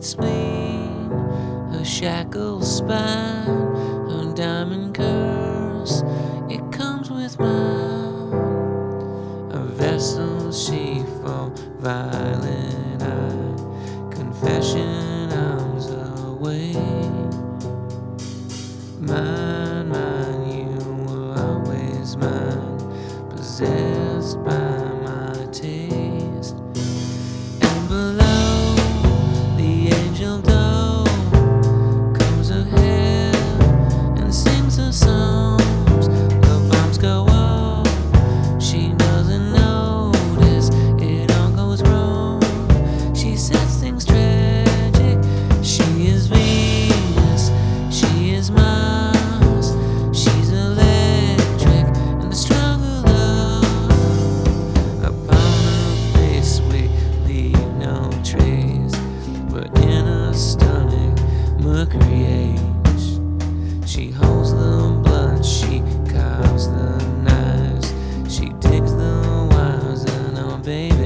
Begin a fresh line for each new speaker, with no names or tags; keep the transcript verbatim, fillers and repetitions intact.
spleen, her shackled spine, her diamond curse, it comes with mine. A vessel she for violent eye, confession arms away. Mine, mine, you were always mine, possessed by my taste. And below the angel dome comes her hair and sings her songs. The bombs go off, she doesn't notice, it all goes wrong. She sets things tragic, she is Venus, she is Mars, she's electric, and the stronger love. Upon her face we leave no trace, but in her stomach Mercury H. She holds the blood, she carves the knives, she digs the wires, and our baby